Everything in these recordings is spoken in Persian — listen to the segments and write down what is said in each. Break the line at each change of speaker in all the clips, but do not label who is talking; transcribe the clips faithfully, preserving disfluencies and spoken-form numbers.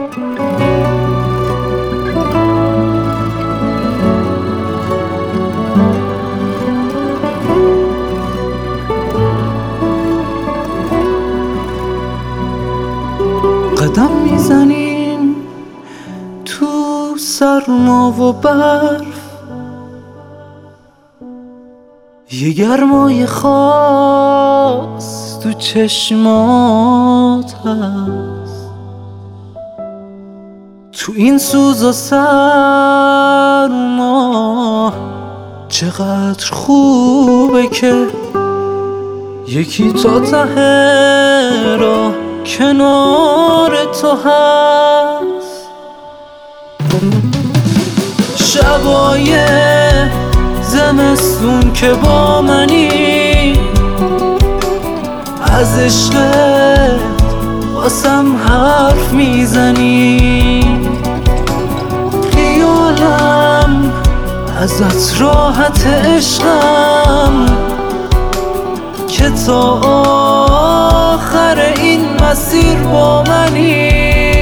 قدم میزنیم تو سرما و برف، یه گرمای خاص تو چشمات هست. تو این سوز و سرما چقدر خوبه که یکی تا ته راه کنار تو هست. شبای زمستون که با منی، از عشقت واسم حرف میزنی. خیالم ازت راحت عشقم که تا آخر این مسیر با منی.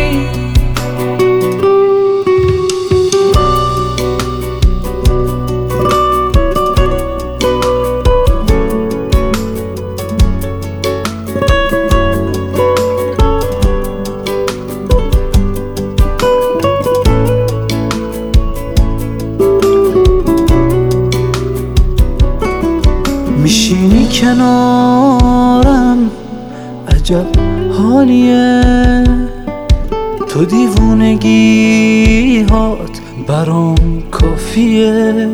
میشینی کنارم عجب حالیه، تو دیوونگی هات برام کافیه.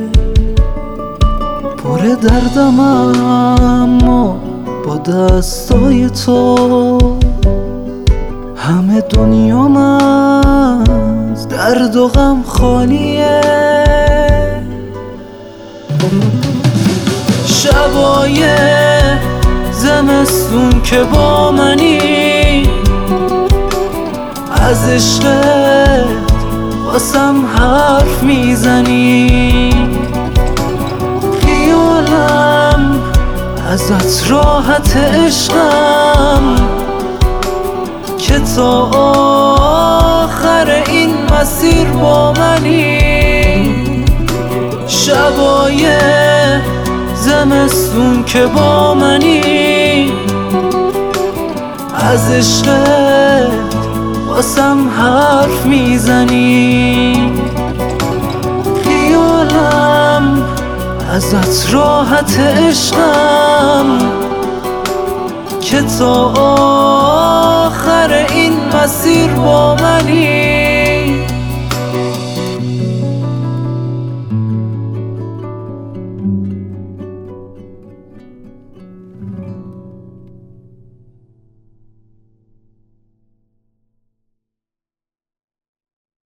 پر دردم اما با دستای تو همه دنیام از درد و غم خالیه. شبای زمستون که با منی، از عشقت واسم حرف میزنی. خیالم ازت راحت عشقم که تا آخر این مسیر با منی. شبای زمستون که با منی، از عشقت واسم حرف میزنی. خیالم ازت راحت عشقم که تا آخر این مسیر با منی.